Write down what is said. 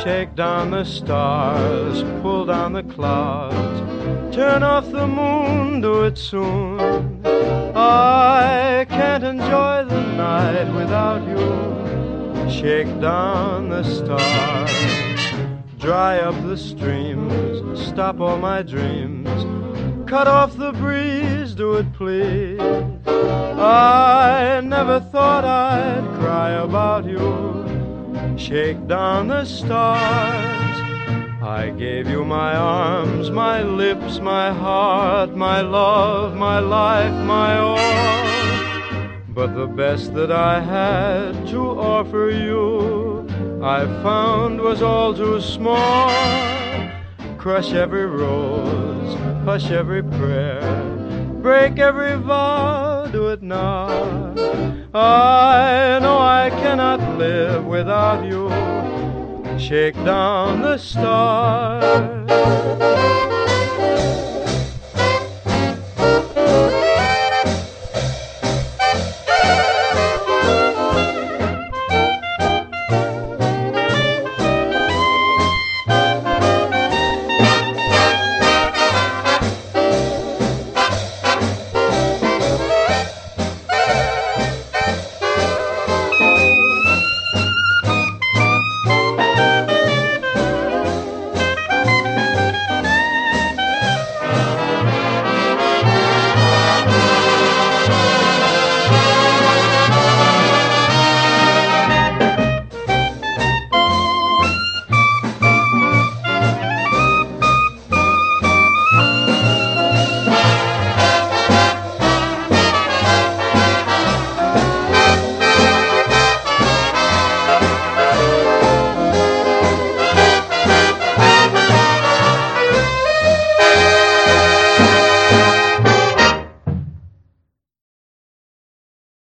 Shake down the stars, pull down the clouds, turn off the moon, do it soon. I can't enjoy the night without you. Shake down the stars, dry up the streams, stop all my dreams, cut off the breeze, do it please. I never thought I'd cry about you. Shake down the stars. I gave you my arms, my lips, my heart, my love, my life, my all. But the best that I had to offer you, I found was all too small. Crush every rose, hush every prayer, break every vow, do it now. I know I cannot live without you. Shake down the stars.